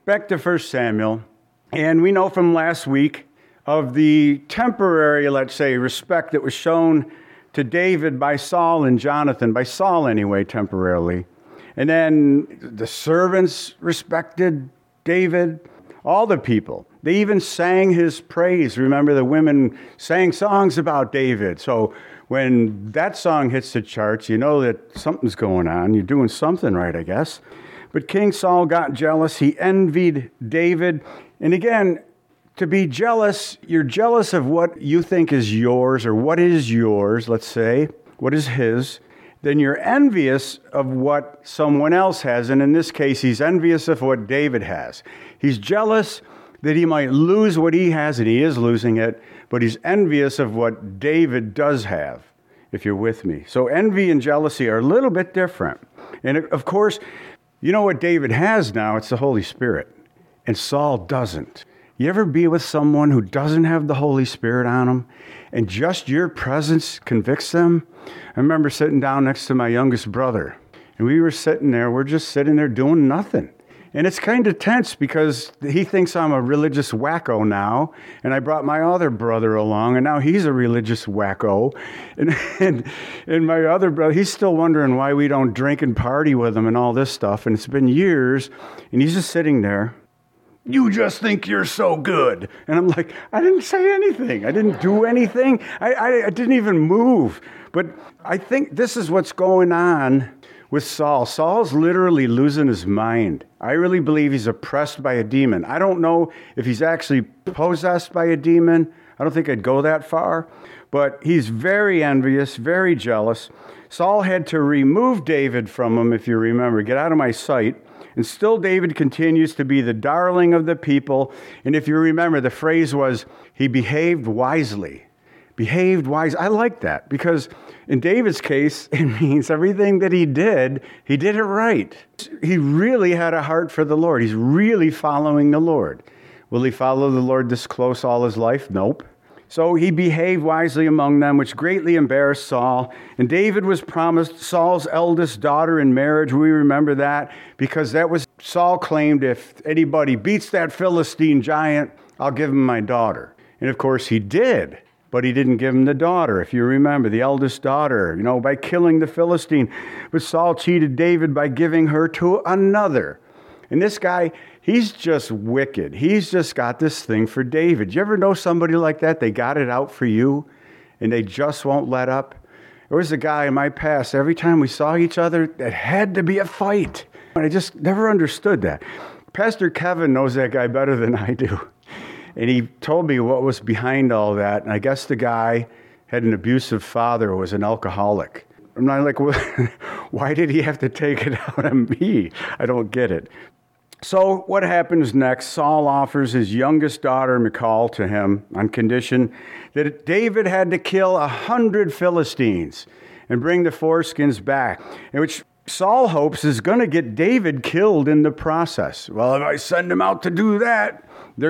back to 1 Samuel, and we know from last week of the temporary, let's say, respect that was shown to David by Saul and Jonathan, by Saul anyway, temporarily. And then the servants respected David, all the people. They even sang his praise. Remember, the women sang songs about David. So when that song hits the charts, you know that something's going on. You're doing something right, I guess. But King Saul got jealous. He envied David. And again, to be jealous, you're jealous of what you think is yours, or what is yours, let's say, what is his. Then you're envious of what someone else has. And in this case, he's envious of what David has. He's jealous that he might lose what he has, and he is losing it, but he's envious of what David does have, if you're with me. So envy and jealousy are a little bit different. And of course, you know what David has now? It's the Holy Spirit. And Saul doesn't. You ever be with someone who doesn't have the Holy Spirit on them, and just your presence convicts them? I remember sitting down next to my youngest brother, and we're just sitting there doing nothing. And it's kind of tense because he thinks I'm a religious wacko now, and I brought my other brother along, and now he's a religious wacko. And my other brother, he's still wondering why we don't drink and party with him and all this stuff, and it's been years, and he's just sitting there. You just think you're so good. And I'm like, I didn't say anything. I didn't do anything. I didn't even move. But I think this is what's going on with Saul. Saul's literally losing his mind. I really believe he's oppressed by a demon. I don't know if he's actually possessed by a demon. I don't think I'd go that far. But he's very envious, very jealous. Saul had to remove David from him, if you remember. Get out of my sight. And still David continues to be the darling of the people. And if you remember, the phrase was, he behaved wisely. Behaved wise. I like that because in David's case, it means everything that he did it right. He really had a heart for the Lord. He's really following the Lord. Will he follow the Lord this close all his life? Nope. So he behaved wisely among them, which greatly embarrassed Saul. And David was promised Saul's eldest daughter in marriage. We remember that because that was Saul claimed, if anybody beats that Philistine giant, I'll give him my daughter. And of course he did, but he didn't give him the daughter. If you remember, the eldest daughter, by killing the Philistine. But Saul cheated David by giving her to another. And this guy, he's just wicked. He's just got this thing for David. You ever know somebody like that? They got it out for you, and they just won't let up. There was a guy in my past, every time we saw each other, it had to be a fight. And I just never understood that. Pastor Kevin knows that guy better than I do. And he told me what was behind all that. And I guess the guy had an abusive father who was an alcoholic. I'm not like, well, why did he have to take it out on me? I don't get it. So what happens next? Saul offers his youngest daughter, Michal, to him on condition that David had to kill 100 Philistines and bring the foreskins back, which Saul hopes is going to get David killed in the process. Well, if I send him out to do that,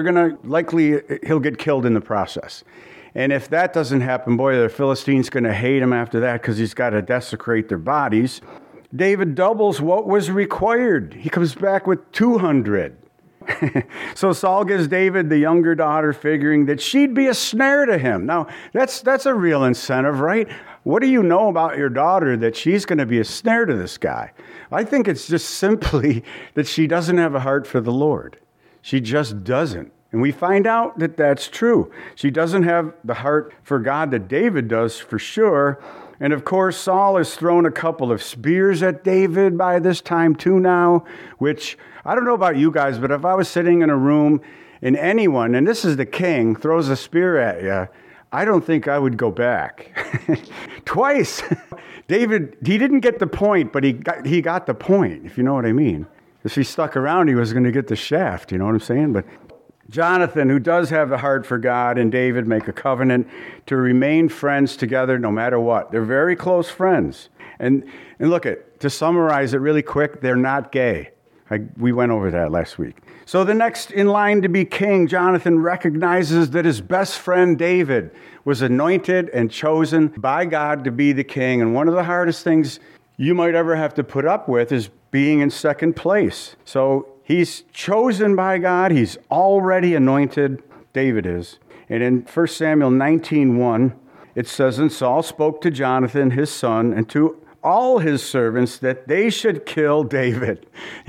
he'll get killed in the process. And if that doesn't happen, boy, the Philistines going to hate him after that because he's got to desecrate their bodies. David doubles what was required. He comes back with 200. So Saul gives David the younger daughter, figuring that she'd be a snare to him. Now, that's a real incentive, right? What do you know about your daughter that she's going to be a snare to this guy? I think it's just simply that she doesn't have a heart for the Lord. She just doesn't. And we find out that that's true. She doesn't have the heart for God that David does, for sure. And of course, Saul has thrown a couple of spears at David by this time too now, which I don't know about you guys, but if I was sitting in a room and anyone, and this is the king, throws a spear at you, I don't think I would go back. Twice. David, he didn't get the point, but he got the point, if you know what I mean. If he stuck around, he was going to get the shaft, you know what I'm saying? But Jonathan, who does have the heart for God, and David make a covenant to remain friends together no matter what. They're very close friends. And look, to summarize it really quick, they're not gay. We went over that last week. So the next in line to be king, Jonathan recognizes that his best friend David was anointed and chosen by God to be the king. And one of the hardest things you might ever have to put up with is being in second place. So He's chosen by God. He's already anointed. David is. And in 1 Samuel 19:1, it says, "And Saul spoke to Jonathan, his son, and to all his servants that they should kill David."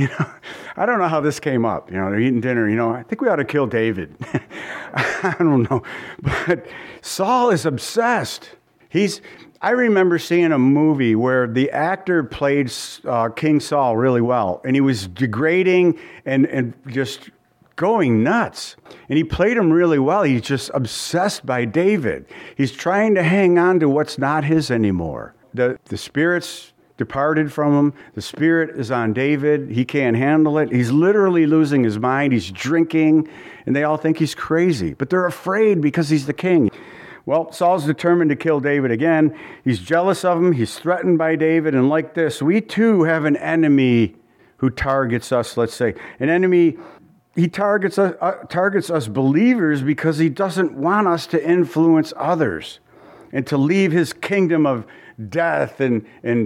I don't know how this came up. They're eating dinner. I think we ought to kill David. I don't know. But Saul is obsessed. I remember seeing a movie where the actor played King Saul really well, and he was degrading and just going nuts. And he played him really well. He's just obsessed by David. He's trying to hang on to what's not his anymore. The spirit's departed from him. The spirit is on David. He can't handle it. He's literally losing his mind. He's drinking, and they all think he's crazy. But they're afraid because he's the king. Well, Saul's determined to kill David again. He's jealous of him. He's threatened by David. And like this, we too have an enemy who targets us, let's say. An enemy, he targets us believers because he doesn't want us to influence others and to leave his kingdom of death and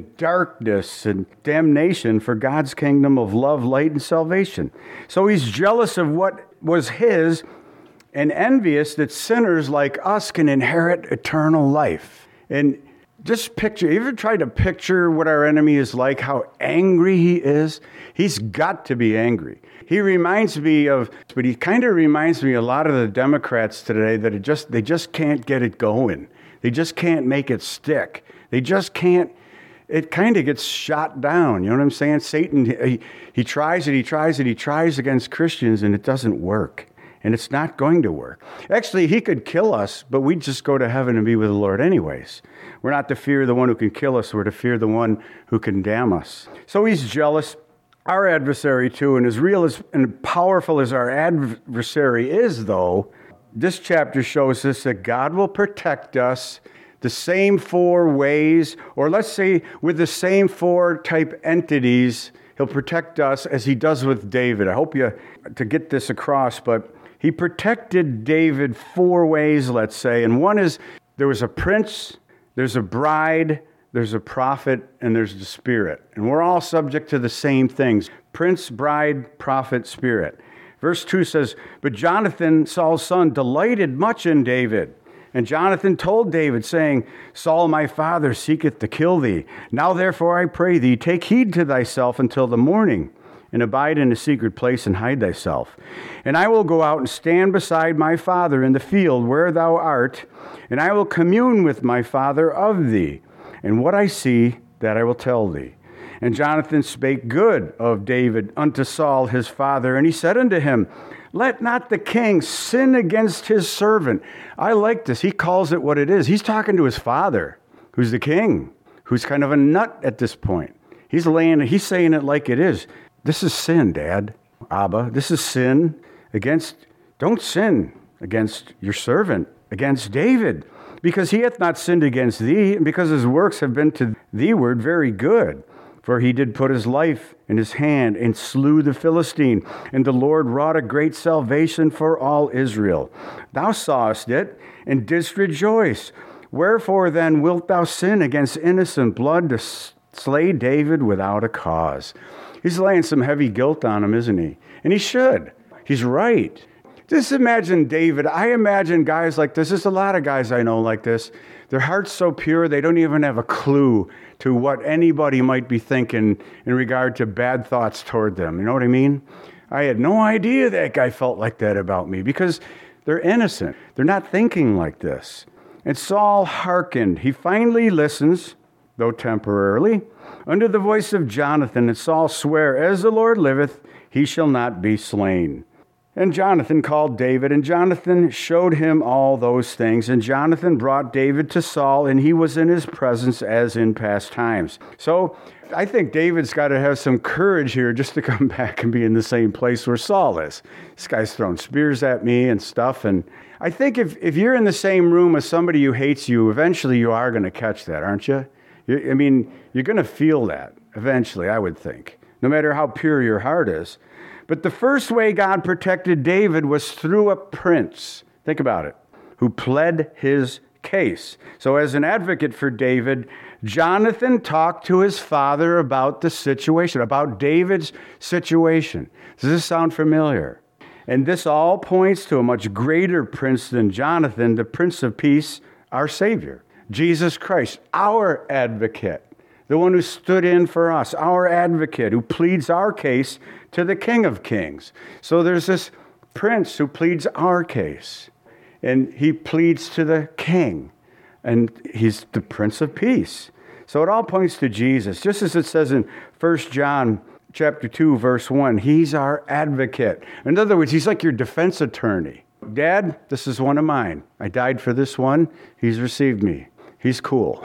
darkness and damnation for God's kingdom of love, light, and salvation. So he's jealous of what was his and envious that sinners like us can inherit eternal life. And just picture, you ever tried to picture what our enemy is like, how angry he is? He's got to be angry. He reminds me of, but he kind of reminds me a lot of the Democrats today that they just can't get it going. They just can't make it stick. They just can't, it kind of gets shot down. You know what I'm saying? Satan, he tries against Christians, and it doesn't work. And it's not going to work. Actually, he could kill us, but we'd just go to heaven and be with the Lord anyways. We're not to fear the one who can kill us. We're to fear the one who can damn us. So he's jealous. Our adversary, too, and as real and powerful as our adversary is, though, this chapter shows us that God will protect us the same four ways, or let's say with the same four type entities. He'll protect us as he does with David. I hope to get this across, but he protected David four ways, let's say. And one is there was a prince, there's a bride, there's a prophet, and there's the spirit. And we're all subject to the same things: prince, bride, prophet, spirit. Verse 2 says, "But Jonathan, Saul's son, delighted much in David. And Jonathan told David, saying, Saul my father seeketh to kill thee. Now therefore I pray thee, take heed to thyself until the morning, and abide in a secret place and hide thyself. And I will go out and stand beside my father in the field where thou art, and I will commune with my father of thee. And what I see, that I will tell thee. And Jonathan spake good of David unto Saul his father, and he said unto him, Let not the king sin against his servant." I like this. He calls it what it is. He's talking to his father, who's the king, who's kind of a nut at this point. He's saying it like it is. This is sin, Dad, Abba. This is sin don't sin against your servant, against David, because he hath not sinned against thee, and because his works have been to thee-ward very good. For he did put his life in his hand and slew the Philistine, and the Lord wrought a great salvation for all Israel. Thou sawest it, and didst rejoice. Wherefore then wilt thou sin against innocent blood to slay David without a cause? He's laying some heavy guilt on him, isn't he? And he should. He's right. Just imagine David. I imagine guys like this. There's a lot of guys I know like this. Their heart's so pure, they don't even have a clue to what anybody might be thinking in regard to bad thoughts toward them. You know what I mean? I had no idea that guy felt like that about me, because they're innocent. They're not thinking like this. And Saul hearkened. He finally listens, though temporarily, unto the voice of Jonathan. And Saul sware, As the Lord liveth, he shall not be slain. And Jonathan called David, and Jonathan showed him all those things. And Jonathan brought David to Saul, and he was in his presence as in past times. So I think David's got to have some courage here just to come back and be in the same place where Saul is. This guy's throwing spears at me and stuff. And I think if you're in the same room with somebody who hates you, eventually you are going to catch that, aren't you? You're going to feel that eventually, I would think, no matter how pure your heart is. But the first way God protected David was through a prince. Think about it. Who pled his case. So as an advocate for David, Jonathan talked to his father about the situation, about David's situation. Does this sound familiar? And this all points to a much greater prince than Jonathan, the Prince of Peace, our Savior, Jesus Christ, our advocate, the one who stood in for us, our advocate, who pleads our case to the King of Kings. So there's this prince who pleads our case, and he pleads to the king, and he's the Prince of Peace. So it all points to Jesus. Just as it says in 1 John chapter 2, verse 1, he's our advocate. In other words, he's like your defense attorney. Dad, this is one of mine. I died for this one. He's received me. He's cool.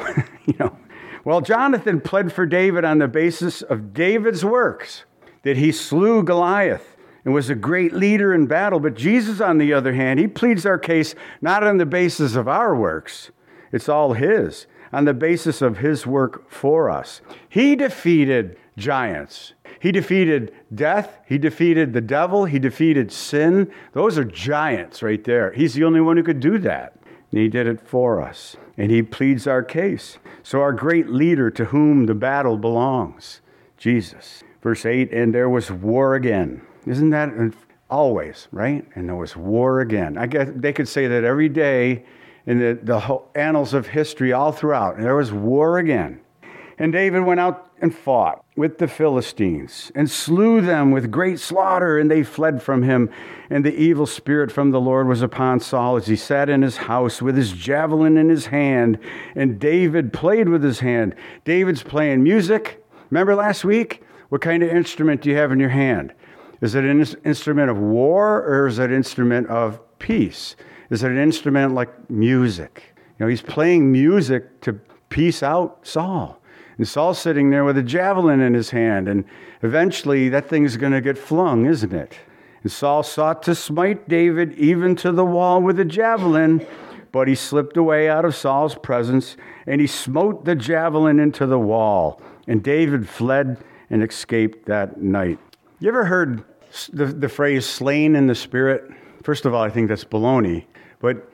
Well, Jonathan pled for David on the basis of David's works, that he slew Goliath and was a great leader in battle. But Jesus, on the other hand, he pleads our case not on the basis of our works. It's all his, on the basis of his work for us. He defeated giants. He defeated death. He defeated the devil. He defeated sin. Those are giants right there. He's the only one who could do that. And he did it for us. And he pleads our case. So our great leader to whom the battle belongs, Jesus. Verse 8, and there was war again. Isn't that always, right? And there was war again. I guess they could say that every day in the whole annals of history all throughout. And there was war again. And David went out and fought with the Philistines and slew them with great slaughter, and they fled from him. And the evil spirit from the Lord was upon Saul as he sat in his house with his javelin in his hand, and David played with his hand. David's playing music. Remember last week? What kind of instrument do you have in your hand? Is it an instrument of war, or is it an instrument of peace? Is it an instrument like music? He's playing music to peace out Saul. And Saul's sitting there with a javelin in his hand, and eventually that thing's going to get flung, isn't it? And Saul sought to smite David even to the wall with a javelin, but he slipped away out of Saul's presence, and he smote the javelin into the wall. And David fled and escaped that night. You ever heard the phrase slain in the spirit? First of all, I think that's baloney. But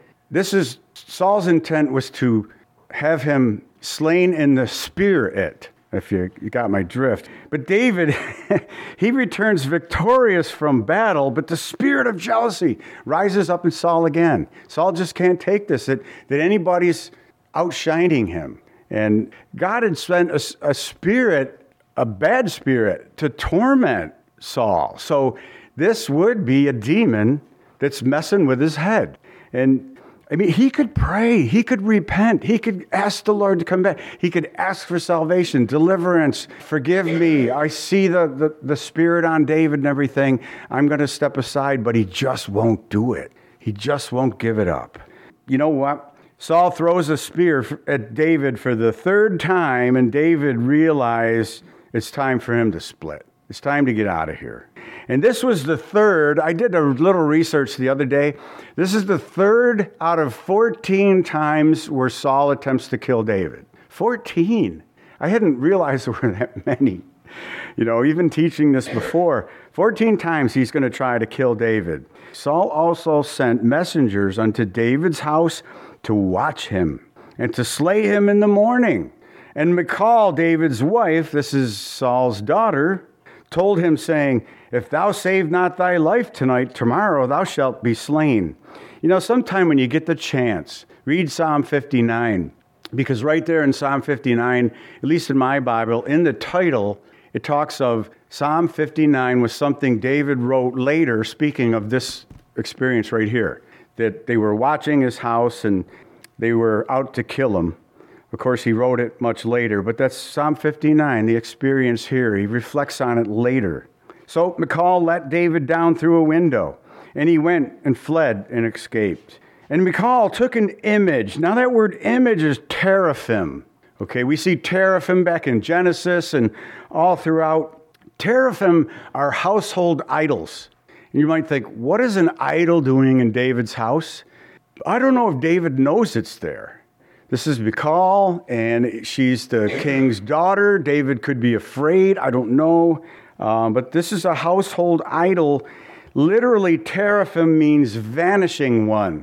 Saul's intent was to have him slain in the spirit, if you got my drift. But David, he returns victorious from battle, but the spirit of jealousy rises up in Saul again. Saul just can't take this, that anybody's outshining him. And God had sent a spirit, a bad spirit, to torment Saul. So this would be a demon that's messing with his head. And he could pray, he could repent, he could ask the Lord to come back, he could ask for salvation, deliverance, forgive me, I see the spirit on David and everything, I'm going to step aside, but he just won't do it. He just won't give it up. You know what? Saul throws a spear at David for the third time, and David realized it's time for him to split. It's time to get out of here. And this was the third. I did a little research the other day. This is the third out of 14 times where Saul attempts to kill David. 14. I hadn't realized there were that many. Even teaching this before, 14 times he's going to try to kill David. Saul also sent messengers unto David's house to watch him and to slay him in the morning. And Michal, David's wife, this is Saul's daughter, told him, saying, if thou save not thy life tonight, tomorrow thou shalt be slain. Sometime when you get the chance, read Psalm 59, because right there in Psalm 59, at least in my Bible, in the title, it talks of Psalm 59 was something David wrote later, speaking of this experience right here, that they were watching his house and they were out to kill him. Of course, he wrote it much later, but that's Psalm 59, the experience here. He reflects on it later. So Michal let David down through a window, and he went and fled and escaped. And Michal took an image. Now that word image is teraphim. Okay, we see teraphim back in Genesis and all throughout. Teraphim are household idols. And you might think, what is an idol doing in David's house? I don't know if David knows it's there. This is Michal, and she's the king's daughter. David could be afraid. I don't know. But this is a household idol. Literally, teraphim means vanishing one.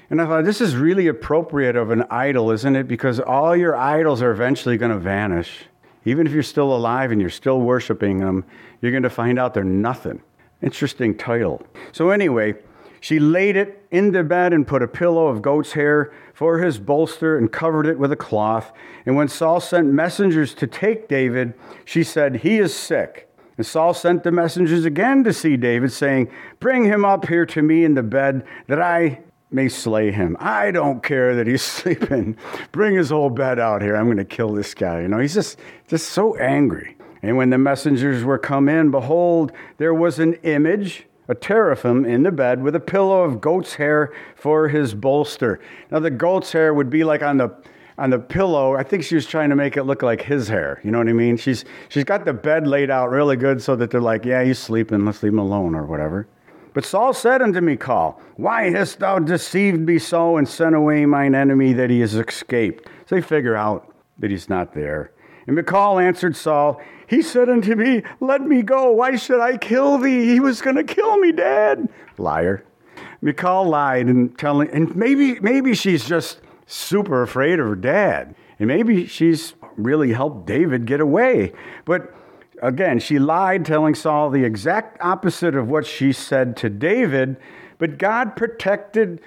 And I thought, this is really appropriate of an idol, isn't it? Because all your idols are eventually going to vanish. Even if you're still alive and you're still worshiping them, you're going to find out they're nothing. Interesting title. So anyway, she laid it in the bed and put a pillow of goat's hair for his bolster and covered it with a cloth. And when Saul sent messengers to take David, she said, "He is sick." And Saul sent the messengers again to see David, saying, "Bring him up here to me in the bed, that I may slay him. I don't care that he's sleeping. Bring his whole bed out here. I'm going to kill this guy." He's just so angry. And when the messengers were come in, behold, there was an image, a teraphim, in the bed with a pillow of goat's hair for his bolster. Now the goat's hair would be like on the pillow. I think she was trying to make it look like his hair. You know what I mean? She's got the bed laid out really good so that they're like, yeah, he's sleeping. Let's leave him alone or whatever. But Saul said unto Michal, "Why hast thou deceived me so and sent away mine enemy that he is escaped?" So they figure out that he's not there. And Michal answered Saul, "He said unto me, let me go. Why should I kill thee? He was going to kill me, Dad." Liar. Michal lied and maybe she's just super afraid of her dad. And maybe she's really helped David get away. But again, she lied, telling Saul the exact opposite of what she said to David. But God protected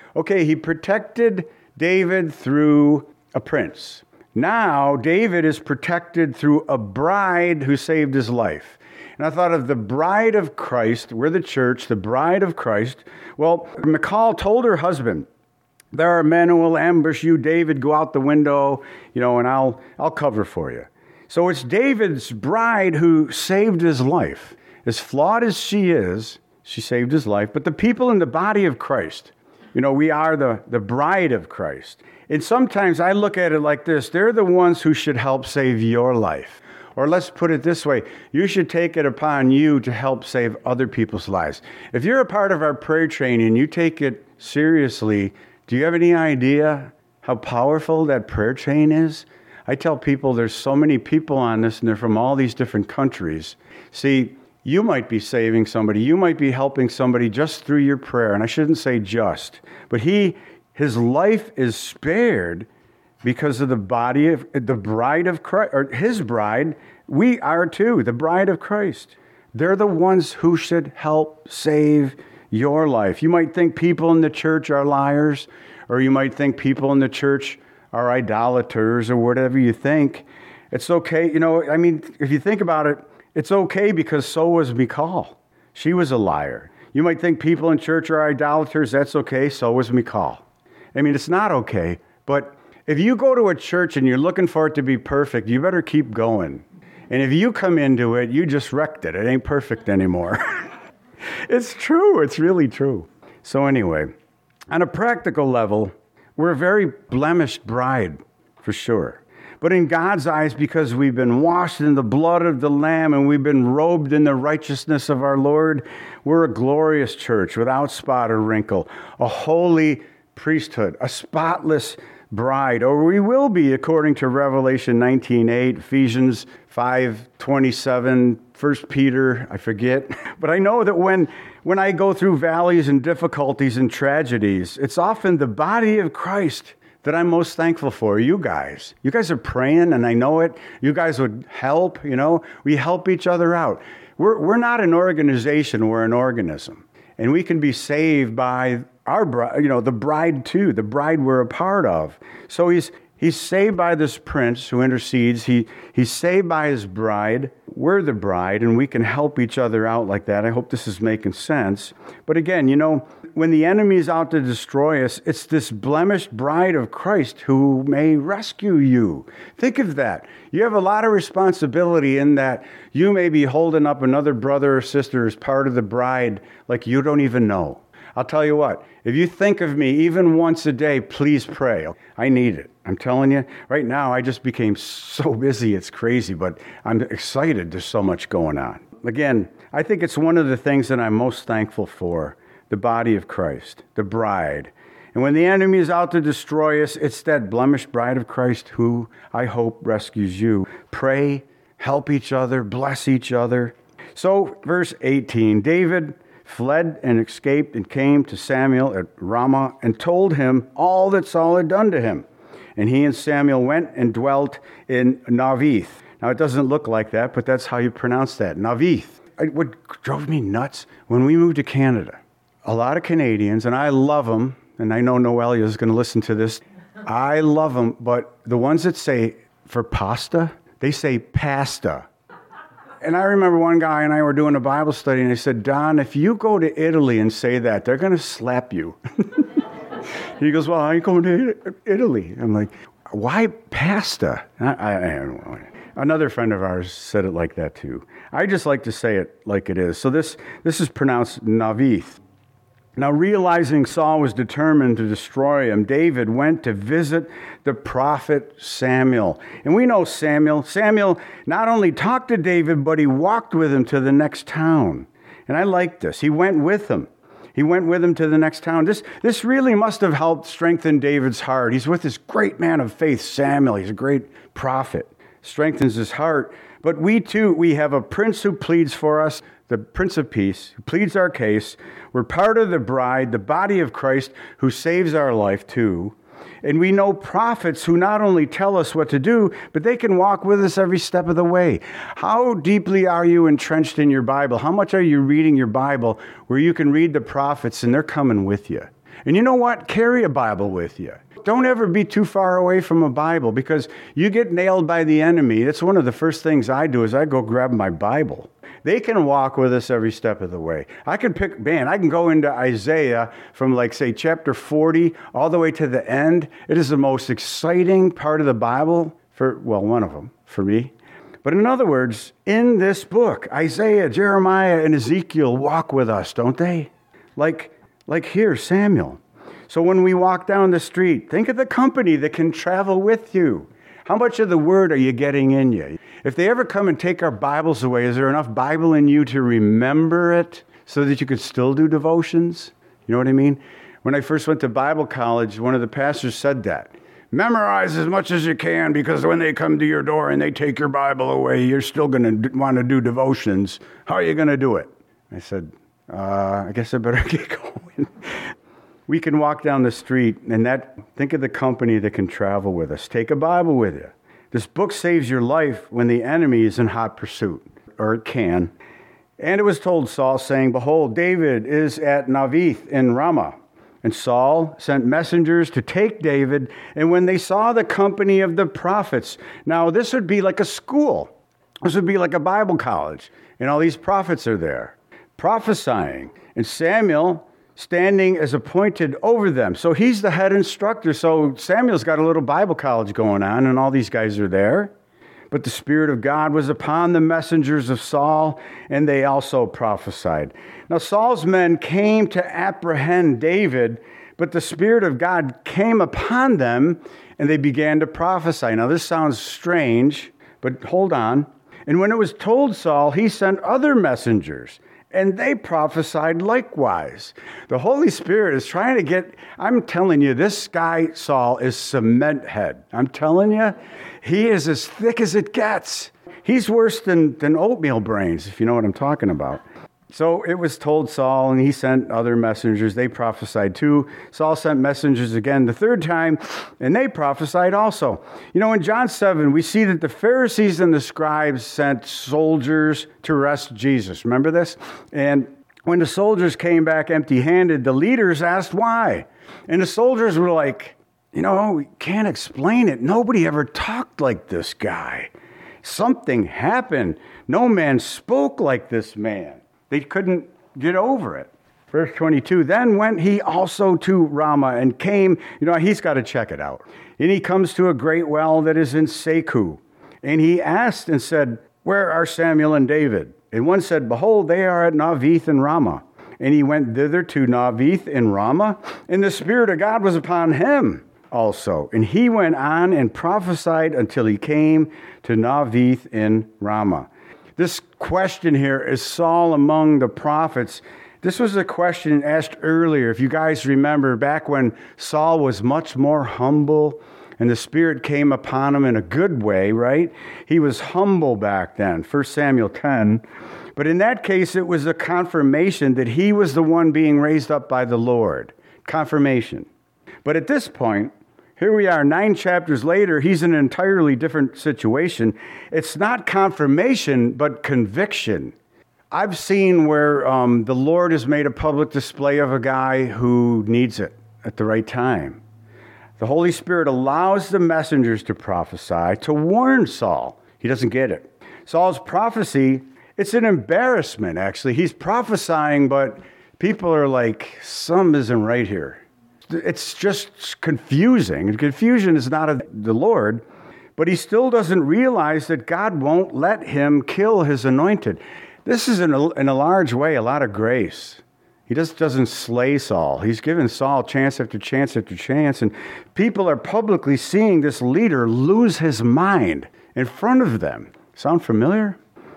David through a prince. Now, David is protected through a bride who saved his life. And I thought of the bride of Christ. We're the church, the bride of Christ. Well, Michal told her husband, "There are men who will ambush you. David, go out the window, and I'll cover for you." So it's David's bride who saved his life. As flawed as she is, she saved his life. But the people in the body of Christ, we are the bride of Christ. And sometimes I look at it like this. They're the ones who should help save your life. Or let's put it this way. You should take it upon you to help save other people's lives. If you're a part of our prayer training and you take it seriously, do you have any idea how powerful that prayer chain is? I tell people there's so many people on this, and they're from all these different countries. See, you might be saving somebody. You might be helping somebody just through your prayer. And I shouldn't say just, but his life is spared because of the bride of Christ, or his bride. We are too, the bride of Christ. They're the ones who should help save your life. You might think people in the church are liars, or you might think people in the church are idolaters, or whatever you think. It's okay. If you think about it, it's okay because so was Michal. She was a liar. You might think people in church are idolaters. That's okay. So was Michal. It's not okay. But if you go to a church and you're looking for it to be perfect, you better keep going. And if you come into it, you just wrecked it. It ain't perfect anymore. It's true. It's really true. So anyway, on a practical level, we're a very blemished bride, for sure. But in God's eyes, because we've been washed in the blood of the Lamb and we've been robed in the righteousness of our Lord, we're a glorious church without spot or wrinkle, a holy priesthood, a spotless bride, or we will be according to Revelation 19:8, Ephesians 5:27, 1 Peter, I forget. But I know that when I go through valleys and difficulties and tragedies, it's often the body of Christ that I'm most thankful for. You guys. You guys are praying, and I know it. You guys would help, We help each other out. We're not an organization, we're an organism. And we can be saved by our bride, the bride too, the bride we're a part of. So he's saved by this prince who intercedes. He's saved by his bride. We're the bride, and we can help each other out like that. I hope this is making sense. But again, when the enemy is out to destroy us, it's this blemished bride of Christ who may rescue you. Think of that. You have a lot of responsibility in that you may be holding up another brother or sister as part of the bride like you don't even know. I'll tell you what, if you think of me even once a day, please pray. I need it. I'm telling you, right now I just became so busy, it's crazy, but I'm excited. There's so much going on. Again, I think it's one of the things that I'm most thankful for, the body of Christ, the bride. And when the enemy is out to destroy us, it's that blemished bride of Christ who I hope rescues you. Pray, help each other, bless each other. So, verse 18, David fled and escaped and came to Samuel at Ramah and told him all that Saul had done to him. And he and Samuel went and dwelt in Navith. Now, it doesn't look like that, but that's how you pronounce that, Navith. What drove me nuts, when we moved to Canada, a lot of Canadians, and I love them, and I know Noelia is going to listen to this, I love them, but the ones that say, for pasta, they say pasta. And I remember one guy and I were doing a Bible study, and I said, Don, if you go to Italy and say that, they're going to slap you. He goes, well, I ain't going to Italy. I'm like, why pasta? I don't know. Another friend of ours said it like that too. I just like to say it like it is. So this is pronounced Navith. Now, realizing Saul was determined to destroy him, David went to visit the prophet Samuel. And we know Samuel not only talked to David, but he walked with him to the next town. And I like this. He went with him. He went with him to the next town. This really must have helped strengthen David's heart. He's with this great man of faith, Samuel. He's a great prophet. Strengthens his heart. But we too, we have a prince who pleads for us, the Prince of Peace, who pleads our case. We're part of the bride, the body of Christ, who saves our life too. And we know prophets who not only tell us what to do, but they can walk with us every step of the way. How deeply are you entrenched in your Bible? How much are you reading your Bible where you can read the prophets and they're coming with you? And you know what? Carry a Bible with you. Don't ever be too far away from a Bible, because you get nailed by the enemy. That's one of the first things I do is I go grab my Bible. They can walk with us every step of the way. I can go into Isaiah from say chapter 40 all the way to the end. It is the most exciting part of the Bible one of them for me. But in other words, in this book, Isaiah, Jeremiah, and Ezekiel walk with us, don't they? Like here, Samuel. So when we walk down the street, think of the company that can travel with you. How much of the word are you getting in you? If they ever come and take our Bibles away, is there enough Bible in you to remember it so that you could still do devotions? You know what I mean? When I first went to Bible college, one of the pastors said that. Memorize as much as you can, because when they come to your door and they take your Bible away, you're still going to want to do devotions. How are you going to do it? I said, I guess I better get going. We can walk down the street and think of the company that can travel with us. Take a Bible with you. This book saves your life when the enemy is in hot pursuit, or it can. And it was told Saul, saying, behold, David is at Navith in Ramah. And Saul sent messengers to take David, and when they saw the company of the prophets, now this would be like a school. This would be like a Bible college, and all these prophets are there, prophesying. And Samuel standing as appointed over them. So he's the head instructor. So Samuel's got a little Bible college going on, and all these guys are there. But the Spirit of God was upon the messengers of Saul, and they also prophesied. Now Saul's men came to apprehend David, but the Spirit of God came upon them, and they began to prophesy. Now this sounds strange, but hold on. And when it was told Saul, he sent other messengers, and they prophesied likewise. The Holy Spirit is trying to get, I'm telling you, this guy, Saul, is cement head. I'm telling you, he is as thick as it gets. He's worse than oatmeal brains, if you know what I'm talking about. So it was told Saul, and he sent other messengers. They prophesied too. Saul sent messengers again the third time, and they prophesied also. You know, in John 7, we see that the Pharisees and the scribes sent soldiers to arrest Jesus. Remember this? And when the soldiers came back empty-handed, the leaders asked why. And the soldiers were like, we can't explain it. Nobody ever talked like this guy. Something happened. No man spoke like this man. They couldn't get over it. Verse 22, then went he also to Ramah and came, he's got to check it out. And he comes to a great well that is in Seku. And he asked and said, where are Samuel and David? And one said, behold, they are at Navith in Ramah. And he went thither to Navith in Ramah, and the Spirit of God was upon him also. And he went on and prophesied until he came to Navith in Ramah. This question here is Saul among the prophets. This was a question asked earlier, if you guys remember, back when Saul was much more humble and the Spirit came upon him in a good way, right? He was humble back then, 1 Samuel 10. But in that case, it was a confirmation that he was the one being raised up by the Lord. Confirmation. But at this point, here we are 9 chapters later, he's in an entirely different situation. It's not confirmation, but conviction. I've seen where the Lord has made a public display of a guy who needs it at the right time. The Holy Spirit allows the messengers to prophesy, to warn Saul. He doesn't get it. Saul's prophecy, it's an embarrassment, actually. He's prophesying, but people are like, something isn't right here. It's just confusing. And confusion is not of the Lord, but he still doesn't realize that God won't let him kill his anointed. This is, in a large way, a lot of grace. He just doesn't slay Saul. He's given Saul chance after chance after chance, and people are publicly seeing this leader lose his mind in front of them. Sound familiar?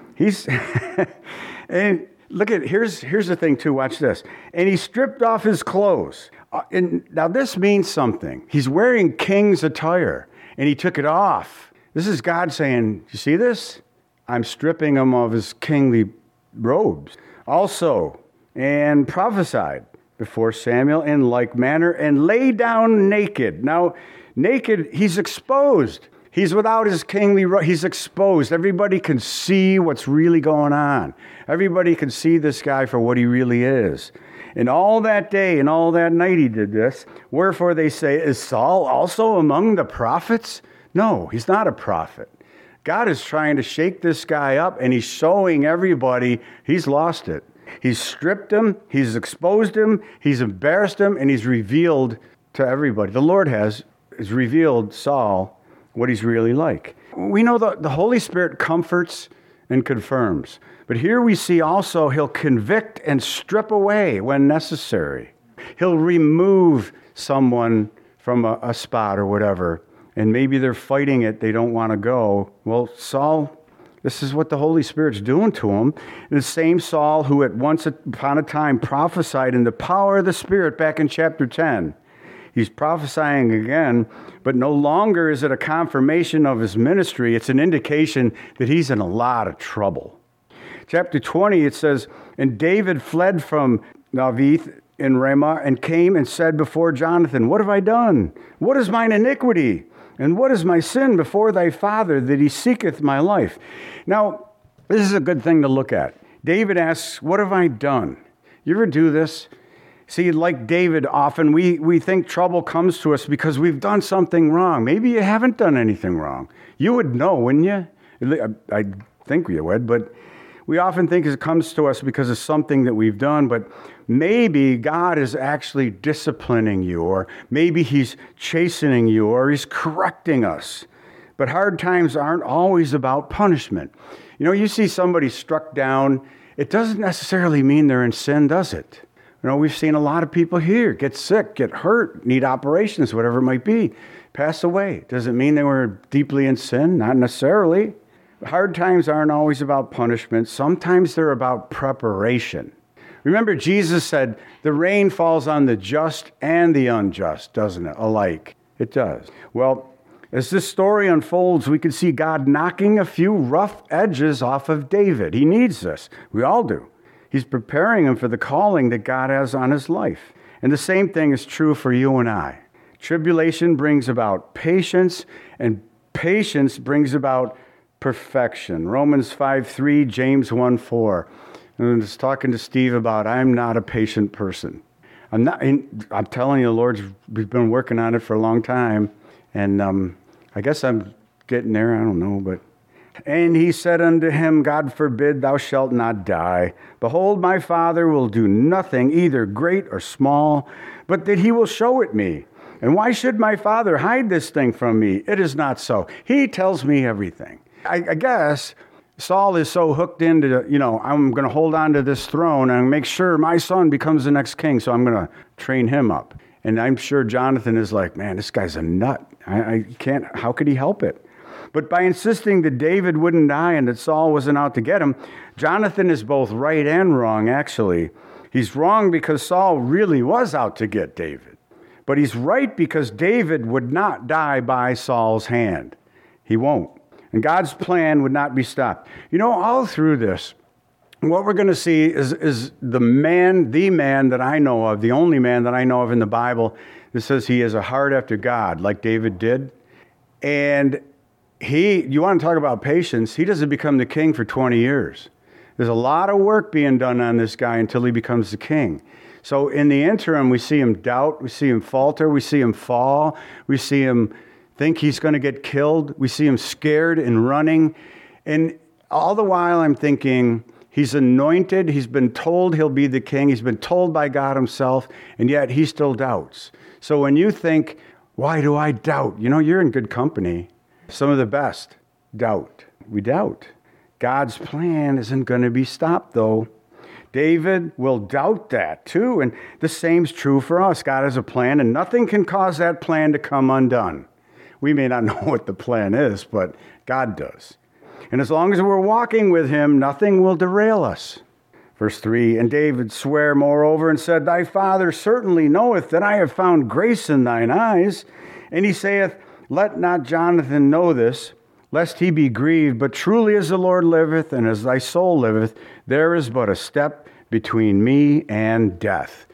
And look at, here's the thing too, watch this. And he stripped off his clothes. And now this means something. He's wearing king's attire, and he took it off. This is God saying, you see this? I'm stripping him of his kingly robes. Also, and prophesied before Samuel in like manner, and lay down naked. Now, naked, he's exposed. He's without his kingly robe. He's exposed. Everybody can see what's really going on. Everybody can see this guy for what he really is. And all that day and all that night he did this. Wherefore they say, is Saul also among the prophets? No, he's not a prophet. God is trying to shake this guy up, and he's showing everybody he's lost it. He's stripped him, he's exposed him, he's embarrassed him, and he's revealed to everybody. The Lord has revealed Saul what he's really like. We know that the Holy Spirit comforts and confirms. But here we see also he'll convict and strip away when necessary. He'll remove someone from a spot or whatever, and maybe they're fighting it, they don't want to go. Well, Saul, this is what the Holy Spirit's doing to him. The same Saul who at once upon a time prophesied in the power of the Spirit back in chapter 10. He's prophesying again, but no longer is it a confirmation of his ministry. It's an indication that he's in a lot of trouble. Chapter 20, it says, and David fled from Navith in Ramah and came and said before Jonathan, what have I done? What is mine iniquity? And what is my sin before thy father that he seeketh my life? Now, this is a good thing to look at. David asks, what have I done? You ever do this? See, like David, often we think trouble comes to us because we've done something wrong. Maybe you haven't done anything wrong. You would know, wouldn't you? I think you would, but we often think it comes to us because of something that we've done, but maybe God is actually disciplining you, or maybe he's chastening you, or he's correcting us. But hard times aren't always about punishment. You know, you see somebody struck down, it doesn't necessarily mean they're in sin, does it? You know, we've seen a lot of people here get sick, get hurt, need operations, whatever it might be, pass away. Does it mean they were deeply in sin? Not necessarily. Hard times aren't always about punishment. Sometimes they're about preparation. Remember, Jesus said, the rain falls on the just and the unjust, doesn't it? Alike. It does. Well, as this story unfolds, we can see God knocking a few rough edges off of David. He needs this. We all do. He's preparing him for the calling that God has on his life. And the same thing is true for you and I. Tribulation brings about patience, and patience brings about perfection. Romans 5:3, James 1:4. And I was talking to Steve about, I'm not a patient person. I'm telling you, the Lord's been working on it for a long time. And I guess I'm getting there. I don't know, but... And he said unto him, God forbid, thou shalt not die. Behold, my Father will do nothing, either great or small, but that he will show it me. And why should my Father hide this thing from me? It is not so. He tells me everything. I guess Saul is so hooked into, I'm going to hold on to this throne and make sure my son becomes the next king, so I'm going to train him up. And I'm sure Jonathan is like, man, this guy's a nut. I can't, how could he help it? But by insisting that David wouldn't die and that Saul wasn't out to get him, Jonathan is both right and wrong, actually. He's wrong because Saul really was out to get David. But he's right because David would not die by Saul's hand. He won't. And God's plan would not be stopped. All through this, what we're going to see is the man that I know of, the only man that I know of in the Bible that says he has a heart after God, like David did. And you want to talk about patience, he doesn't become the king for 20 years. There's a lot of work being done on this guy until he becomes the king. So in the interim, we see him doubt, we see him falter, we see him fall, we see him think he's going to get killed, we see him scared and running. And all the while I'm thinking, he's anointed, he's been told he'll be the king, he's been told by God himself, and yet he still doubts. So when you think, why do I doubt? You're in good company. Some of the best doubt. We doubt. God's plan isn't going to be stopped, though. David will doubt that, too, and the same's true for us. God has a plan, and nothing can cause that plan to come undone. We may not know what the plan is, but God does. And as long as we're walking with him, nothing will derail us. Verse 3, and David sware moreover and said, Thy father certainly knoweth that I have found grace in thine eyes. And he saith, Let not Jonathan know this, lest he be grieved. But truly as the Lord liveth, and as thy soul liveth, there is but a step between me and death.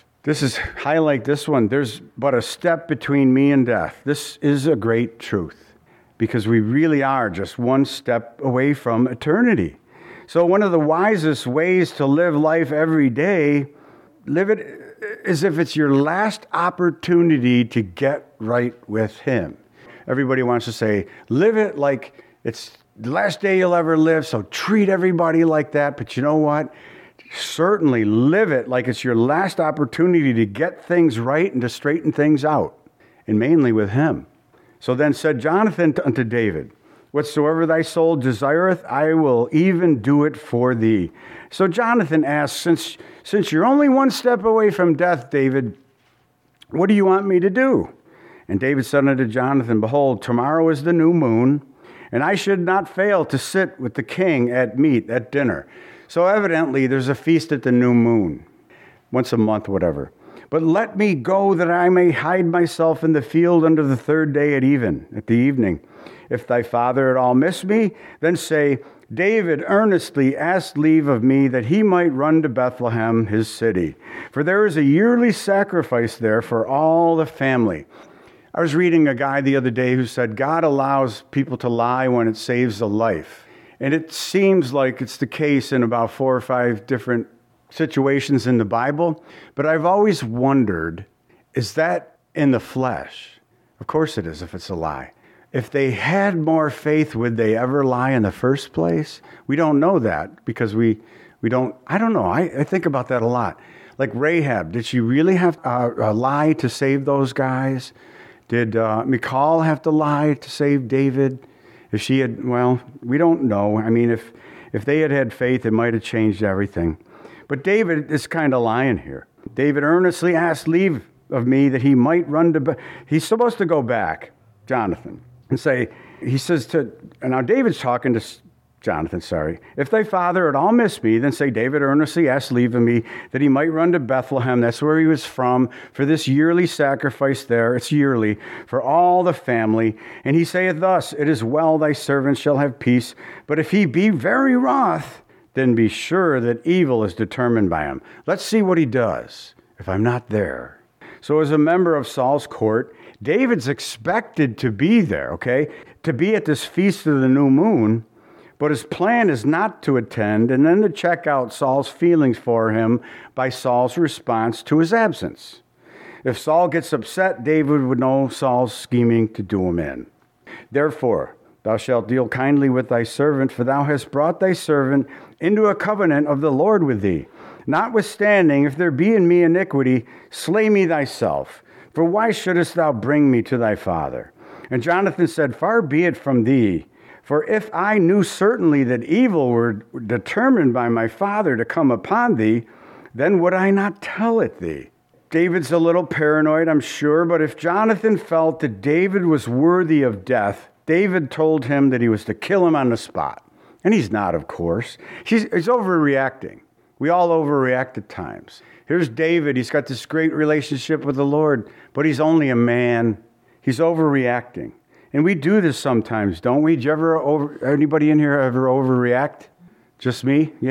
Highlight this one. There's but a step between me and death. This is a great truth, because we really are just one step away from eternity. So one of the wisest ways to live life every day, live it as if it's your last opportunity to get right with him. Everybody wants to say, live it like it's the last day you'll ever live, so treat everybody like that. But you know what? Certainly live it like it's your last opportunity to get things right and to straighten things out, and mainly with him. So then said Jonathan unto David, Whatsoever thy soul desireth, I will even do it for thee. So Jonathan asked, Since you're only one step away from death, David, what do you want me to do? And David said unto Jonathan, Behold, tomorrow is the new moon, and I should not fail to sit with the king at dinner. So evidently there's a feast at the new moon, once a month, whatever. But let me go that I may hide myself in the field unto the third day at the evening. If thy father at all miss me, then say, David earnestly asked leave of me that he might run to Bethlehem, his city. For there is a yearly sacrifice there for all the family. I was reading a guy the other day who said, God allows people to lie when it saves a life. And it seems like it's the case in about 4 or 5 different situations in the Bible. But I've always wondered, is that in the flesh? Of course it is if it's a lie. If they had more faith, would they ever lie in the first place? We don't know that because we don't, I don't know. I think about that a lot. Like Rahab, did she really have a lie to save those guys? Did Michal have to lie to save David? If she had, well, we don't know. I mean, if they had had faith, it might have changed everything. But David is kind of lying here. David earnestly asked leave of me that he might run to, he's supposed to go back, Jonathan, and say, he says to, and now David's talking to Jonathan, if thy father at all miss me, then say, David earnestly asked leave of me that he might run to Bethlehem. That's where he was from, for this yearly sacrifice there. It's yearly for all the family. And he saith thus, It is well, thy servant shall have peace. But if he be very wroth, then be sure that evil is determined by him. Let's see what he does if I'm not there. So as a member of Saul's court, David's expected to be there, to be at this feast of the new moon. But his plan is not to attend and then to check out Saul's feelings for him by Saul's response to his absence. If Saul gets upset, David would know Saul's scheming to do him in. Therefore, thou shalt deal kindly with thy servant, for thou hast brought thy servant into a covenant of the Lord with thee. Notwithstanding, if there be in me iniquity, slay me thyself. For why shouldest thou bring me to thy father? And Jonathan said, Far be it from thee. For if I knew certainly that evil were determined by my father to come upon thee, then would I not tell it thee? David's a little paranoid, I'm sure, but if Jonathan felt that David was worthy of death, David told him that he was to kill him on the spot. And he's not, of course. He's overreacting. We all overreact at times. Here's David. He's got this great relationship with the Lord, but he's only a man. He's overreacting. And we do this sometimes, don't we? Anybody in here ever overreact? Just me? Yeah.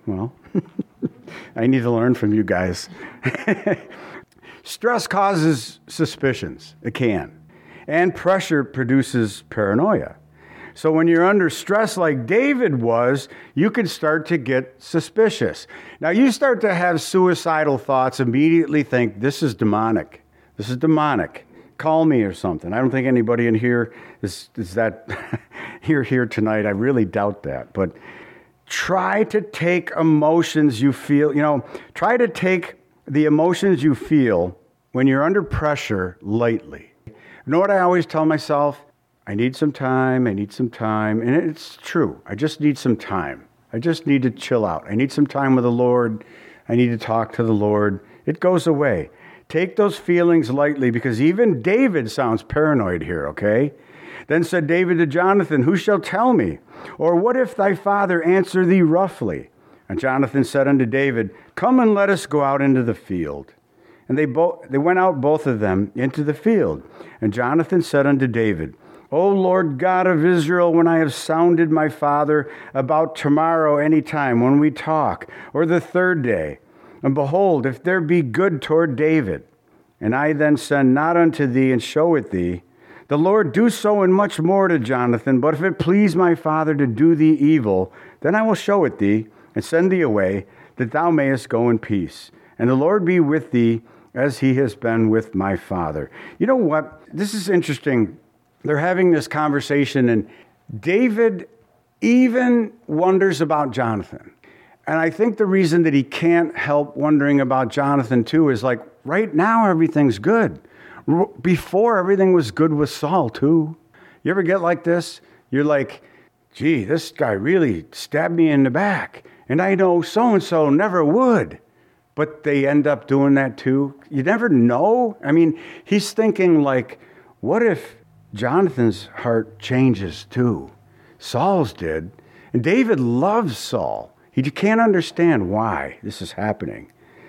Well, I need to learn from you guys. Stress causes suspicions. It can. And pressure produces paranoia. So when you're under stress like David was, you can start to get suspicious. Now you start to have suicidal thoughts, immediately think, this is demonic. This is demonic. Call me or something. I don't think anybody in here is that here tonight. I really doubt that. But try to take emotions you feel, try to take the emotions you feel when you're under pressure lightly. You know what I always tell myself? I need some time. And it's true. I just need some time. I just need to chill out. I need some time with the Lord. I need to talk to the Lord. It goes away. Take those feelings lightly, because even David sounds paranoid here, okay? Then said David to Jonathan, who shall tell me? Or what if thy father answer thee roughly? And Jonathan said unto David, come and let us go out into the field. And they went out both of them into the field. And Jonathan said unto David, O Lord God of Israel, when I have sounded my father about tomorrow any time when we talk, or the third day, and behold, if there be good toward David, and I then send not unto thee and show it thee, the Lord do so and much more to Jonathan. But if it please my father to do thee evil, then I will show it thee and send thee away, that thou mayest go in peace. And the Lord be with thee as he has been with my father. You know what? This is interesting. They're having this conversation, and David even wonders about Jonathan. And I think the reason that he can't help wondering about Jonathan too is like, right now everything's good. Before, everything was good with Saul too. You ever get like this? You're like, gee, this guy really stabbed me in the back. And I know so-and-so never would. But they end up doing that too. You never know. I mean, he's thinking like, what if Jonathan's heart changes too? Saul's did. And David loves Saul. He can't understand why this is happening.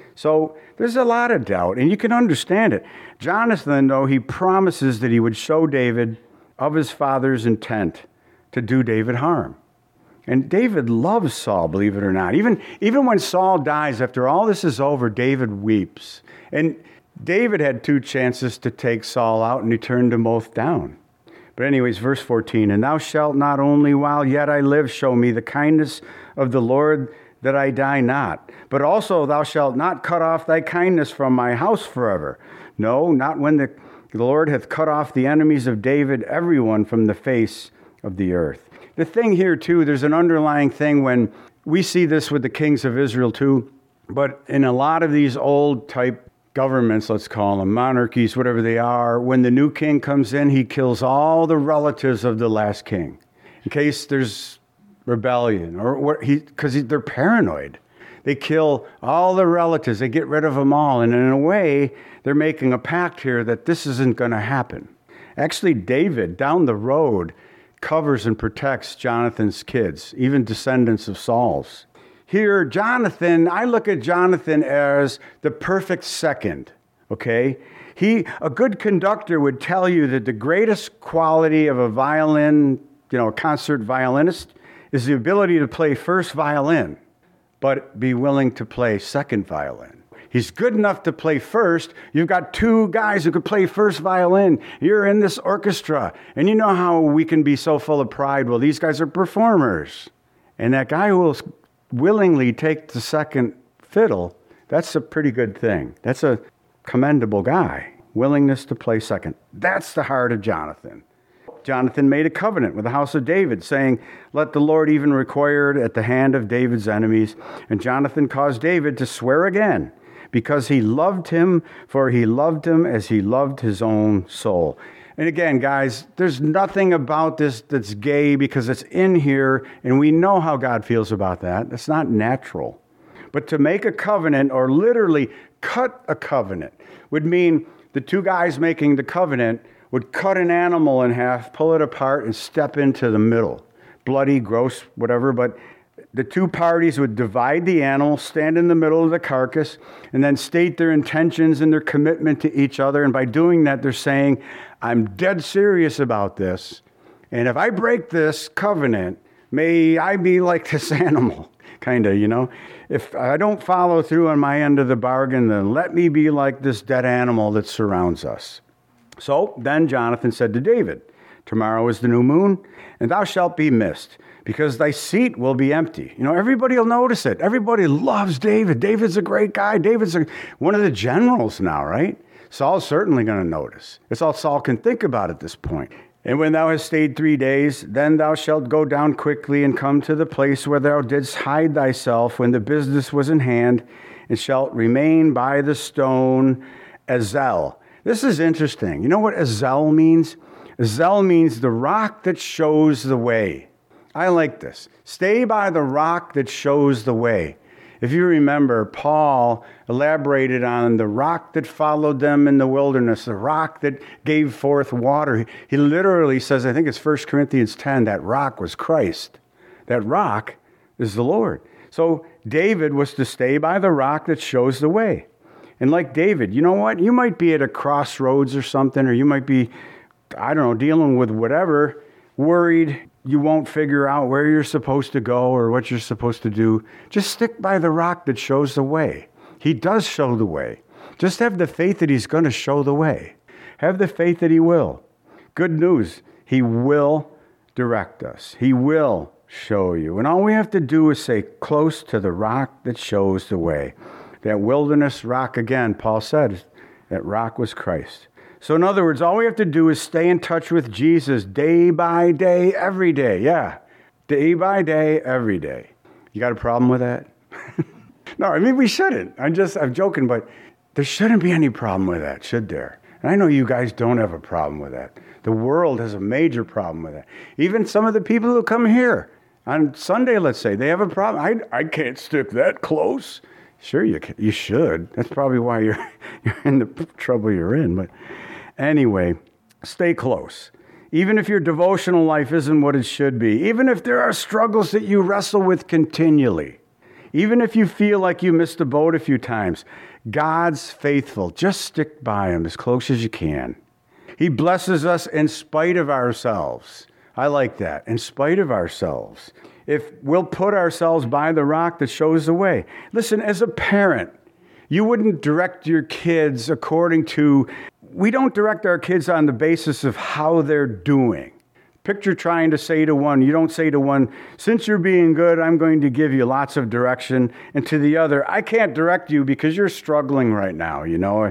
So there's a lot of doubt, and you can understand it. Jonathan, though, he promises that he would show David of his father's intent to do David harm. And David loves Saul, believe it or not. Even when Saul dies, after all this is over, David weeps. And David had two chances to take Saul out, and he turned them both down. But anyways, verse 14, and thou shalt not only while yet I live show me the kindness of the Lord, that I die not, but also thou shalt not cut off thy kindness from my house forever. No, not when the Lord hath cut off the enemies of David, everyone from the face of the earth. The thing here too, there's an underlying thing when we see this with the kings of Israel too, but in a lot of these old type governments, let's call them monarchies, whatever they are, when the new king comes in, he kills all the relatives of the last king in case there's rebellion, or because they're paranoid. They kill all the relatives. They get rid of them all. And in a way, they're making a pact here that this isn't going to happen. Actually, David, down the road, covers and protects Jonathan's kids, even descendants of Saul's. Here, Jonathan, I look at Jonathan as the perfect second, okay? A good conductor would tell you that the greatest quality of a violin, a concert violinist, is the ability to play first violin, but be willing to play second violin. He's good enough to play first. You've got two guys who could play first violin. You're in this orchestra, and you know how we can be so full of pride. Well, these guys are performers. And that guy who will willingly take the second fiddle, that's a pretty good thing. That's a commendable guy. Willingness to play second. That's the heart of Jonathan. Jonathan made a covenant with the house of David, saying, let the Lord even require it at the hand of David's enemies. And Jonathan caused David to swear again, because he loved him, for he loved him as he loved his own soul. And again, guys, there's nothing about this that's gay, because it's in here, and we know how God feels about that. That's not natural. But to make a covenant, or literally cut a covenant, would mean the two guys making the covenant would cut an animal in half, pull it apart, and step into the middle. Bloody, gross, whatever, but the two parties would divide the animal, stand in the middle of the carcass, and then state their intentions and their commitment to each other. And by doing that, they're saying, I'm dead serious about this. And if I break this covenant, may I be like this animal. kind of, If I don't follow through on my end of the bargain, then let me be like this dead animal that surrounds us. So then Jonathan said to David, tomorrow is the new moon, and thou shalt be missed, because thy seat will be empty. Everybody will notice it. Everybody loves David. David's a great guy. David's one of the generals now, right? Saul's certainly going to notice. It's all Saul can think about at this point. And when thou hast stayed 3 days, then thou shalt go down quickly and come to the place where thou didst hide thyself when the business was in hand, and shalt remain by the stone Ezel. This is interesting. You know what Ezel means? Ezel means the rock that shows the way. I like this. Stay by the rock that shows the way. If you remember, Paul elaborated on the rock that followed them in the wilderness, the rock that gave forth water. He literally says, I think it's 1 Corinthians 10, that rock was Christ. That rock is the Lord. So David was to stay by the rock that shows the way. And like David, you know what? You might be at a crossroads or something, or you might be, dealing with whatever, worried you won't figure out where you're supposed to go or what you're supposed to do. Just stick by the rock that shows the way. He does show the way. Just have the faith that he's going to show the way. Have the faith that he will. Good news, he will direct us. He will show you. And all we have to do is say, close to the rock that shows the way. That wilderness rock, again, Paul said, that rock was Christ. So in other words, all we have to do is stay in touch with Jesus day by day, every day. Yeah, day by day, every day. You got a problem with that? No, we shouldn't. I'm joking, but there shouldn't be any problem with that, should there? And I know you guys don't have a problem with that. The world has a major problem with that. Even some of the people who come here on Sunday, let's say, they have a problem. I can't stick that close. Sure, you should. That's probably why you're in the trouble you're in, but anyway, stay close. Even if your devotional life isn't what it should be, even if there are struggles that you wrestle with continually, even if you feel like you missed the boat a few times, God's faithful. Just stick by him as close as you can. He blesses us in spite of ourselves. I like that, in spite of ourselves. If we'll put ourselves by the rock that shows the way. Listen, as a parent, you wouldn't direct your kids we don't direct our kids on the basis of how they're doing. Picture trying to say to one, you don't say to one, since you're being good, I'm going to give you lots of direction. And to the other, I can't direct you because you're struggling right now,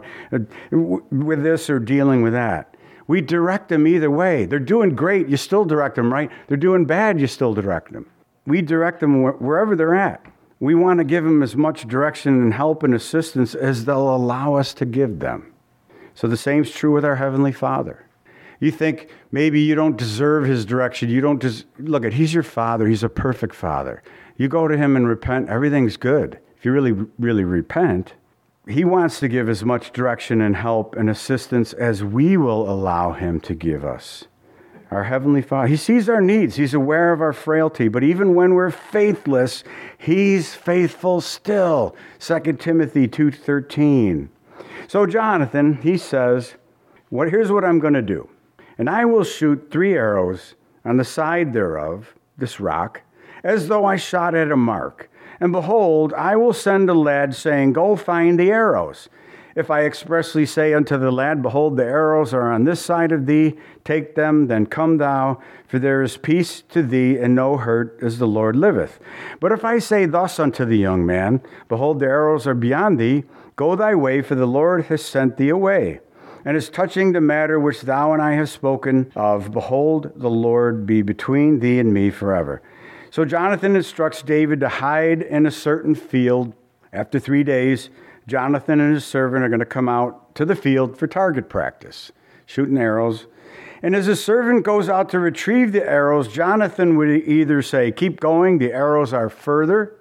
with this or dealing with that. We direct them either way. They're doing great, you still direct them, right? They're doing bad, you still direct them. We direct them wherever they're at. We want to give them as much direction and help and assistance as they'll allow us to give them. So the same's true with our Heavenly Father. You think maybe you don't deserve his direction. Look, he's your Father. He's a perfect Father. You go to him and repent, everything's good. If you really, really repent, he wants to give as much direction and help and assistance as we will allow him to give us. Our Heavenly Father, he sees our needs. He's aware of our frailty. But even when we're faithless, he's faithful still. 2 Timothy 2:13. So Jonathan, he says, here's what I'm going to do. And I will shoot 3 arrows on the side thereof, this rock, as though I shot at a mark. And behold, I will send a lad, saying, go find the arrows. If I expressly say unto the lad, behold, the arrows are on this side of thee, take them, then come thou, for there is peace to thee, and no hurt, as the Lord liveth. But if I say thus unto the young man, behold, the arrows are beyond thee, go thy way, for the Lord has sent thee away. And as touching the matter which thou and I have spoken of, behold, the Lord be between thee and me forever. So Jonathan instructs David to hide in a certain field. After 3 days, Jonathan and his servant are going to come out to the field for target practice, shooting arrows. And as his servant goes out to retrieve the arrows, Jonathan would either say, keep going, the arrows are further,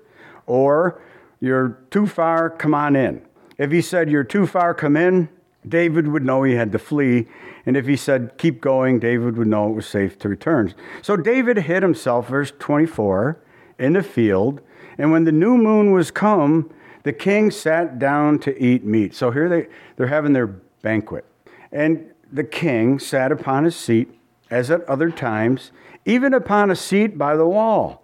or you're too far, come on in. If he said, you're too far, come in, David would know he had to flee. And if he said, keep going, David would know it was safe to return. So David hid himself, verse 24, in the field. And when the new moon was come, the king sat down to eat meat. So here they're having their banquet. And the king sat upon his seat, as at other times, even upon a seat by the wall.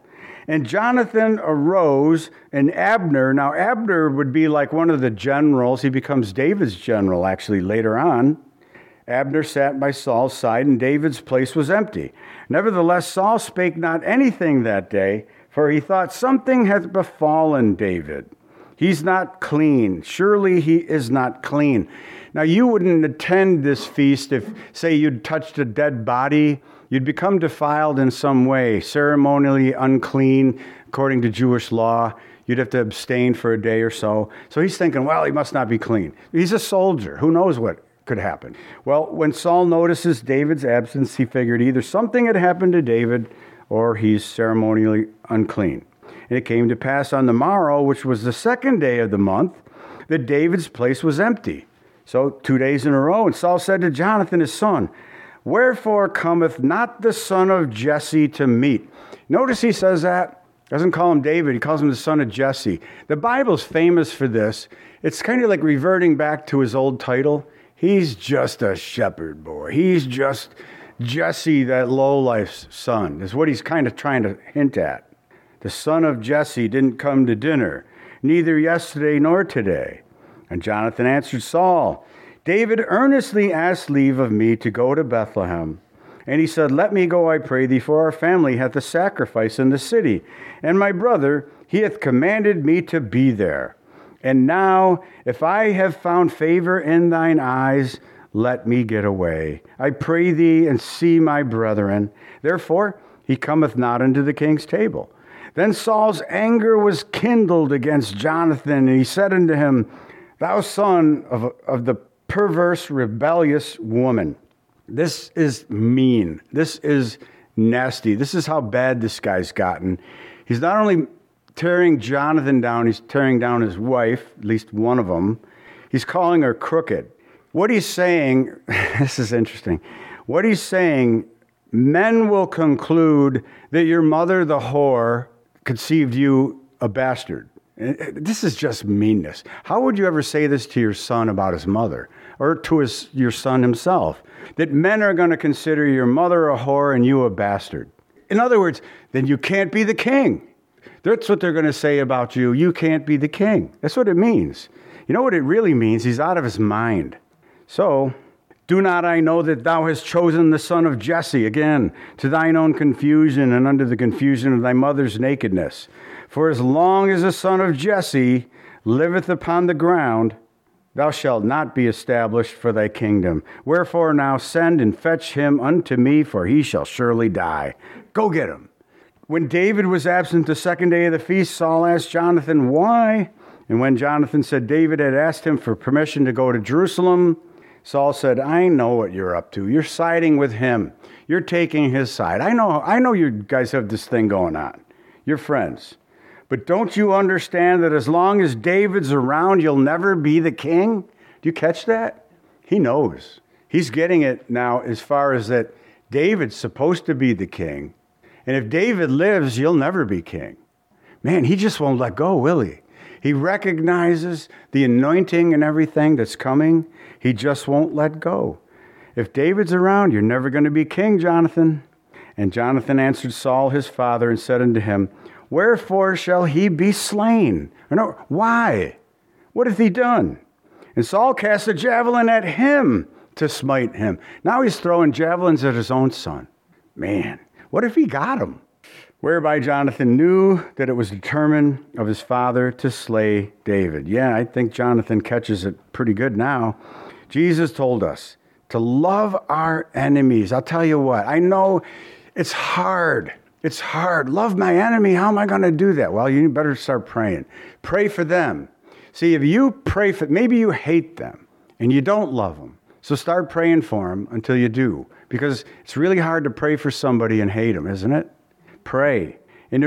And Jonathan arose, and Abner, now Abner would be like one of the generals. He becomes David's general, actually, later on. Abner sat by Saul's side, and David's place was empty. Nevertheless, Saul spake not anything that day, for he thought, something hath befallen David. He's not clean. Surely he is not clean. Now, you wouldn't attend this feast if, say, you'd touched a dead body. You'd become defiled in some way, ceremonially unclean, according to Jewish law. You'd have to abstain for a day or so. So he's thinking, well, he must not be clean. He's a soldier. Who knows what could happen? Well, when Saul notices David's absence, he figured either something had happened to David or he's ceremonially unclean. And it came to pass on the morrow, which was the second day of the month, that David's place was empty. So 2 days in a row. And Saul said to Jonathan, his son, wherefore cometh not the son of Jesse to meet? Notice he says that. Doesn't call him David. He calls him the son of Jesse. The Bible's famous for this. It's kind of like reverting back to his old title. He's just a shepherd boy. He's just Jesse, that lowlife's son, is what he's kind of trying to hint at. The son of Jesse didn't come to dinner, neither yesterday nor today. And Jonathan answered Saul, David earnestly asked leave of me to go to Bethlehem. And he said, let me go, I pray thee, for our family hath a sacrifice in the city. And my brother, he hath commanded me to be there. And now, if I have found favor in thine eyes, let me get away. I pray thee, and see my brethren. Therefore, he cometh not unto the king's table. Then Saul's anger was kindled against Jonathan, and he said unto him, thou son of the perverse, rebellious woman. This is mean. This is nasty. This is how bad this guy's gotten. He's not only tearing Jonathan down, he's tearing down his wife, at least one of them. He's calling her crooked. What he's saying, this is interesting. What he's saying, men will conclude that your mother, the whore, conceived you a bastard. This is just meanness. How would you ever say this to your son about his mother or to your son himself? That men are going to consider your mother a whore and you a bastard. In other words, then you can't be the king. That's what they're going to say about you. You can't be the king. That's what it means. You know what it really means? He's out of his mind. So, do not I know that thou hast chosen the son of Jesse, again, to thine own confusion and unto the confusion of thy mother's nakedness? For as long as the son of Jesse liveth upon the ground, thou shalt not be established for thy kingdom. Wherefore now send and fetch him unto me, for he shall surely die. Go get him. When David was absent the second day of the feast, Saul asked Jonathan, why? And when Jonathan said David had asked him for permission to go to Jerusalem, Saul said, I know what you're up to. You're siding with him. You're taking his side. I know you guys have this thing going on. You're friends. But don't you understand that as long as David's around, you'll never be the king? Do you catch that? He knows. He's getting it now as far as that David's supposed to be the king. And if David lives, you'll never be king. Man, he just won't let go, will he? He recognizes the anointing and everything that's coming. He just won't let go. If David's around, you're never going to be king, Jonathan. And Jonathan answered Saul his father and said unto him, wherefore shall he be slain? No, why? What hath he done? And Saul cast a javelin at him to smite him. Now he's throwing javelins at his own son. Man, what if he got him? Whereby Jonathan knew that it was determined of his father to slay David. Yeah, I think Jonathan catches it pretty good now. Jesus told us to love our enemies. I'll tell you what, I know it's hard. It's hard. Love my enemy. How am I going to do that? Well, you better start praying. Pray for them. See, if you pray for, maybe you hate them and you don't love them. So start praying for them until you do. Because it's really hard to pray for somebody and hate them, isn't it? Pray. And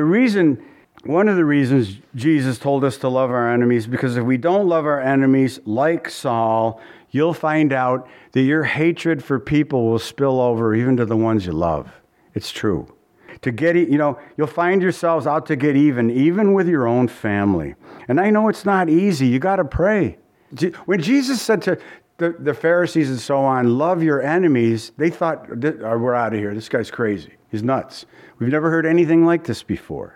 one of the reasons Jesus told us to love our enemies, because if we don't love our enemies like Saul, you'll find out that your hatred for people will spill over even to the ones you love. It's true. You'll find yourselves out to get even with your own family. And I know it's not easy. You got to pray. When Jesus said to the Pharisees and so on, love your enemies, they thought, we're out of here. This guy's crazy. He's nuts. We've never heard anything like this before.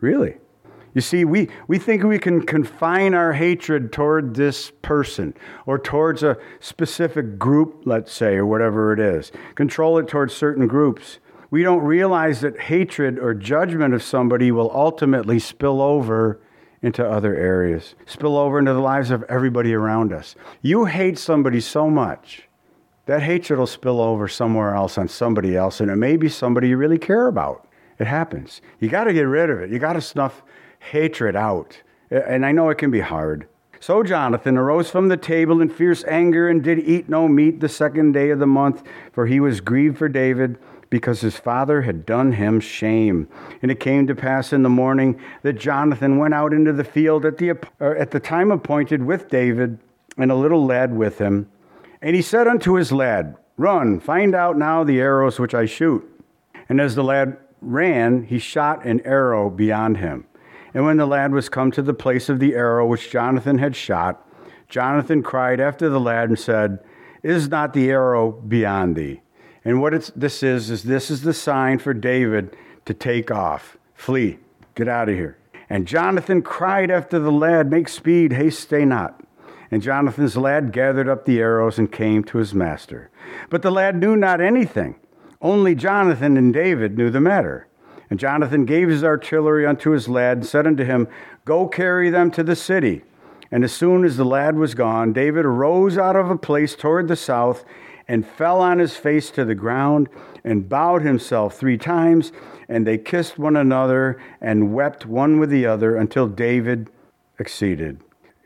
Really. You see, we think we can confine our hatred toward this person or towards a specific group, let's say, or whatever it is. Control it towards certain groups. We don't realize that hatred or judgment of somebody will ultimately spill over into other areas, spill over into the lives of everybody around us. You hate somebody so much, that hatred will spill over somewhere else on somebody else, and it may be somebody you really care about. It happens. You got to get rid of it. You got to snuff hatred out. And I know it can be hard. So Jonathan arose from the table in fierce anger and did eat no meat the second day of the month, for he was grieved for David, because his father had done him shame. And it came to pass in the morning that Jonathan went out into the field at the time appointed with David, and a little lad with him. And he said unto his lad, Run, find out now the arrows which I shoot. And as the lad ran, he shot an arrow beyond him. And when the lad was come to the place of the arrow which Jonathan had shot, Jonathan cried after the lad and said, Is not the arrow beyond thee? And what this is the sign for David to take off. Flee. Get out of here. And Jonathan cried after the lad, Make speed, haste, stay not. And Jonathan's lad gathered up the arrows and came to his master. But the lad knew not anything. Only Jonathan and David knew the matter. And Jonathan gave his artillery unto his lad, and said unto him, Go carry them to the city. And as soon as the lad was gone, David arose out of a place toward the south, and fell on his face to the ground, and bowed himself 3 times. And they kissed one another, and wept one with the other, until David exceeded.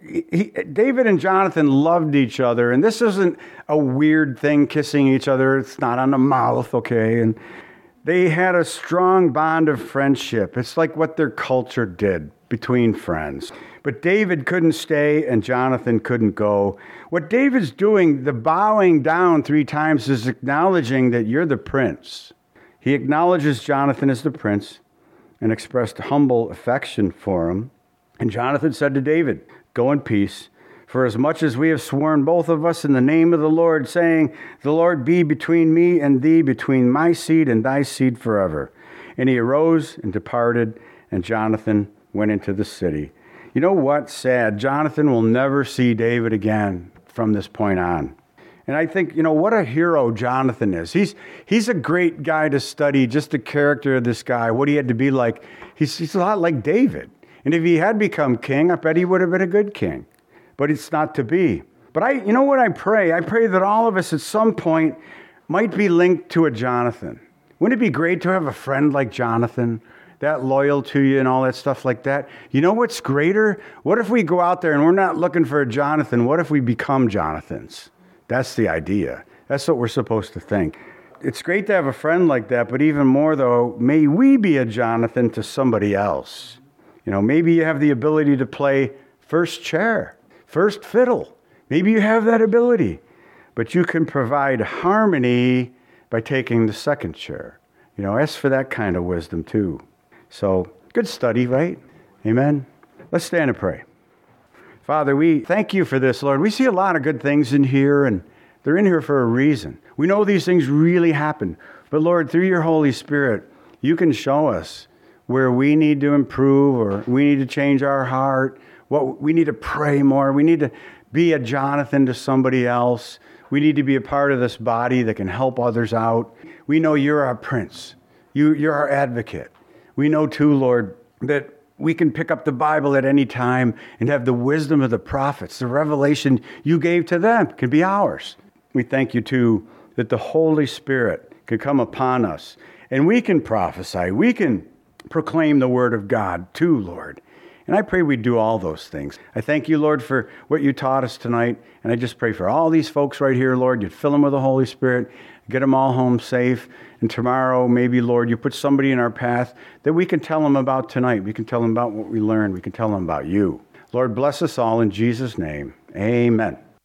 David and Jonathan loved each other, and this isn't a weird thing, kissing each other. It's not on the mouth, okay? And they had a strong bond of friendship. It's like what their culture did between friends. But David couldn't stay, and Jonathan couldn't go. What David's doing, the bowing down 3 times, is acknowledging that you're the prince. He acknowledges Jonathan as the prince and expressed humble affection for him. And Jonathan said to David, Go in peace, for as much as we have sworn both of us in the name of the Lord, saying, The Lord be between me and thee, between my seed and thy seed forever. And he arose and departed, and Jonathan went into the city. You know what? Sad. Jonathan will never see David again from this point on. And I think, what a hero Jonathan is. He's a great guy to study, just the character of this guy, what he had to be like. He's a lot like David. And if he had become king, I bet he would have been a good king. But it's not to be. But you know what I pray? I pray that all of us at some point might be linked to a Jonathan. Wouldn't it be great to have a friend like Jonathan, that loyal to you and all that stuff like that? You know what's greater? What if we go out there and we're not looking for a Jonathan? What if we become Jonathans? That's the idea. That's what we're supposed to think. It's great to have a friend like that, but even more, though, may we be a Jonathan to somebody else. Maybe you have the ability to play first chair, first fiddle. Maybe you have that ability, but you can provide harmony by taking the second chair. Ask for that kind of wisdom too. So, good study, right? Amen. Let's stand and pray. Father, we thank you for this, Lord. We see a lot of good things in here, and they're in here for a reason. We know these things really happen, but Lord, through your Holy Spirit, you can show us where we need to improve, or we need to change our heart, what we need to pray more. We need to be a Jonathan to somebody else. We need to be a part of this body that can help others out. We know you're our prince. You're our advocate. We know too, Lord, that we can pick up the Bible at any time and have the wisdom of the prophets. The revelation you gave to them can be ours. We thank you too that the Holy Spirit can come upon us, and we can prophesy. We can proclaim the word of God too, Lord. And I pray we do all those things. I thank you, Lord, for what you taught us tonight. And I just pray for all these folks right here, Lord, you'd fill them with the Holy Spirit, get them all home safe. And tomorrow, maybe, Lord, you put somebody in our path that we can tell them about tonight. We can tell them about what we learned. We can tell them about you. Lord, bless us all in Jesus' name. Amen.